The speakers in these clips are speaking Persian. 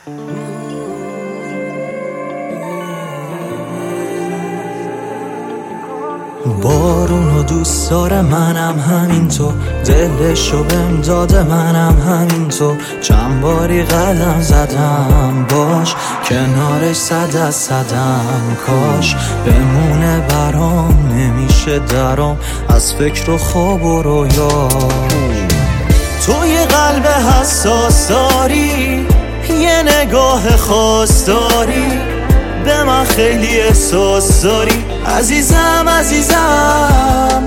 بارونو دوست داره، منم همینطور، دلشو بهم داده، منم همینطور. چند باری قدم زدم باش، کنارش صد از صدم. کاش بمونه برام، نمیشه درام از فکر و خواب و رویاش. تو یه قلب حساس داری، یه نگاه خاص داری، به من خیلی احساس داری عزیزم عزیزم.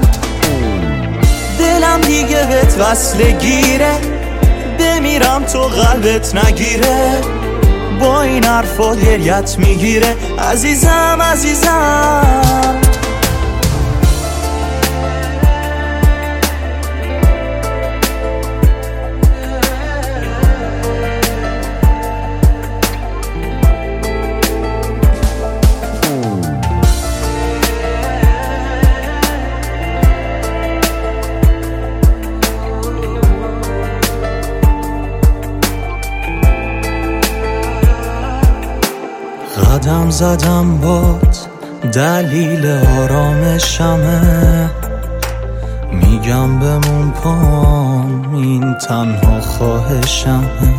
دلم دیگه بهت وصله گیره، بمیرم تو قلبت نگیره. با این حرفا گریت میگیره عزیزم عزیزم. قدم زدم بات، دلیل آرامشمه. میگم بمون پام، این تنها خواهشمه.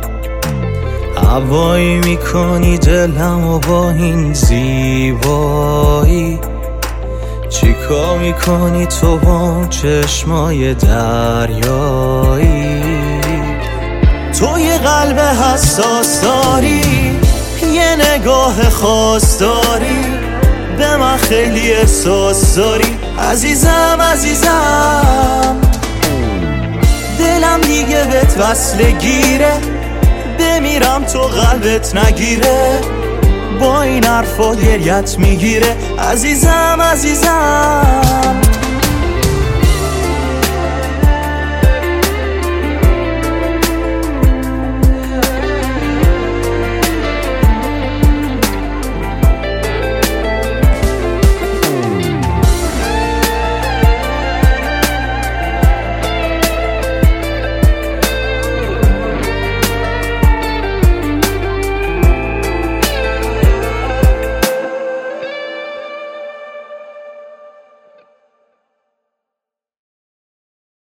هوایی میکنی دلم و با این زیبایی، چیکار میکنی تو با چشمای دریایی؟ تو یه قلب حساس داری، یه نگاه خاص داری، به من خیلی احساس داری عزیزم عزیزم. دلم دیگه بهت وصله گیره، بمیرم تو قلبت نگیره. با این حرفا گریت میگیره عزیزم عزیزم.